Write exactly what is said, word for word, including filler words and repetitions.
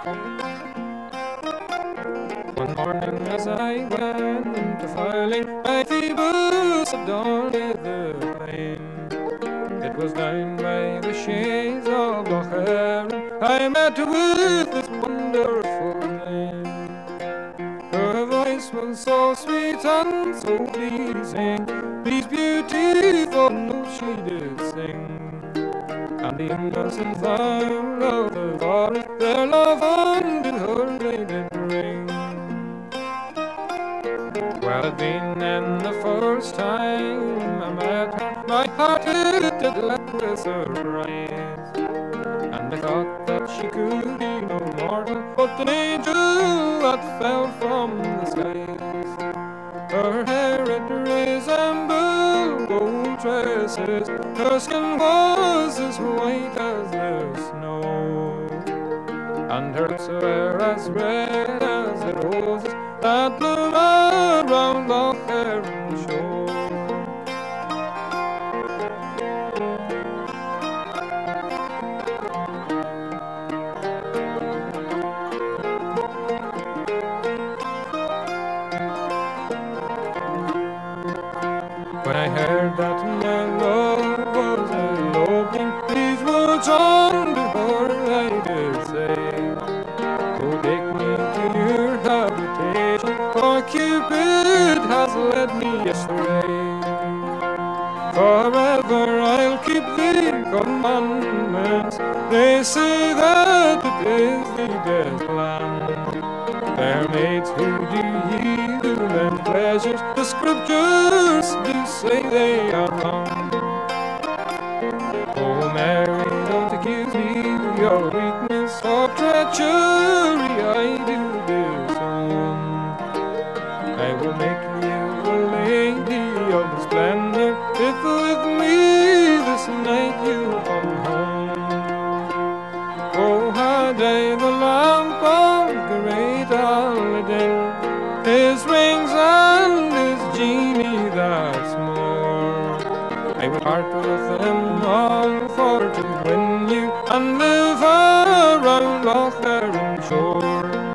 One morning as I went a-filing by Phoebus of Donegal plain, it was down by the shades of Loch Erin I met with this wonderful name. Her voice was so sweet and so pleasing, these beautiful notes she did sing, and the innocent flower of the forest their love unto her they did bring. Well, it been then the first time I met her, my heart it did leapt with surprise, and I thought that she could be no mortal, but an angel that fell from the skies. Her hair it resembled gold tresses, her skin was as white as the snow, and her lips were as red as the roses that bloom around Loch Erin shore. When I heard that my love was eloping, these words unto her I did say, "Oh, take me to your habitation, for Cupid has led me astray. Forever I'll keep the commandments, they say that it is the best land. Fair maids who do yield them pleasures, the scriptures do say they are wrong. Oh, Mary, don't accuse me of your weakness or treachery, I do disown. I will make you a lady of splendor if with me this night you come home. Oh, had I the lamp of great Aladdin, his rings and his genie that's more, I would part with them all for to win you and live around Loch Erin shore.